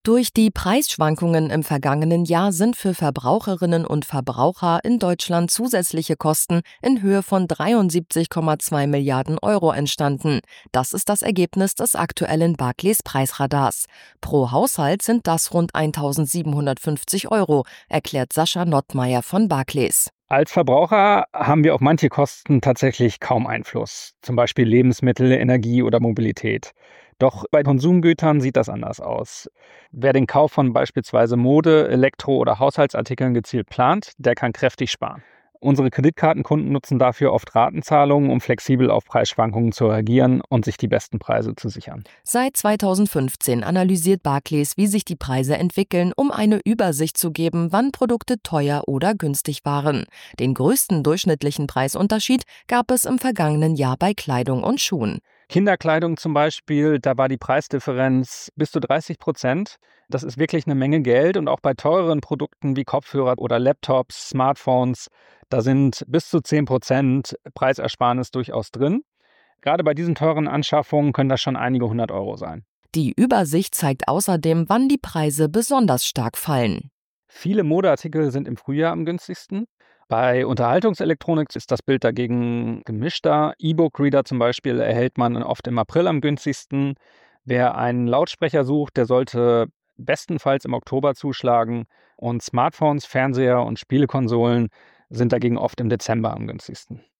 Durch die Preisschwankungen im vergangenen Jahr sind für Verbraucherinnen und Verbraucher in Deutschland zusätzliche Kosten in Höhe von 73,2 Milliarden Euro entstanden. Das ist das Ergebnis des aktuellen Barclays Preisradars. Pro Haushalt sind das rund 1.750 Euro, erklärt Sascha Nottmeier von Barclays. Als Verbraucher haben wir auf manche Kosten tatsächlich kaum Einfluss, zum Beispiel Lebensmittel, Energie oder Mobilität. Doch bei Konsumgütern sieht das anders aus. Wer den Kauf von beispielsweise Mode, Elektro- oder Haushaltsartikeln gezielt plant, der kann kräftig sparen. Unsere Kreditkartenkunden nutzen dafür oft Ratenzahlungen, um flexibel auf Preisschwankungen zu reagieren und sich die besten Preise zu sichern. Seit 2015 analysiert Barclays, wie sich die Preise entwickeln, um eine Übersicht zu geben, wann Produkte teuer oder günstig waren. Den größten durchschnittlichen Preisunterschied gab es im vergangenen Jahr bei Kleidung und Schuhen. Kinderkleidung zum Beispiel, da war die Preisdifferenz bis zu 30%. Das ist wirklich eine Menge Geld. Und auch bei teureren Produkten wie Kopfhörer oder Laptops, Smartphones, da sind bis zu 10% Preisersparnis durchaus drin. Gerade bei diesen teuren Anschaffungen können das schon einige 100 € sein. Die Übersicht zeigt außerdem, wann die Preise besonders stark fallen. Viele Modeartikel sind im Frühjahr am günstigsten. Bei Unterhaltungselektronik ist das Bild dagegen gemischter. E-Book-Reader zum Beispiel erhält man oft im April am günstigsten. Wer einen Lautsprecher sucht, der sollte bestenfalls im Oktober zuschlagen. Und Smartphones, Fernseher und Spielekonsolen sind dagegen oft im Dezember am günstigsten.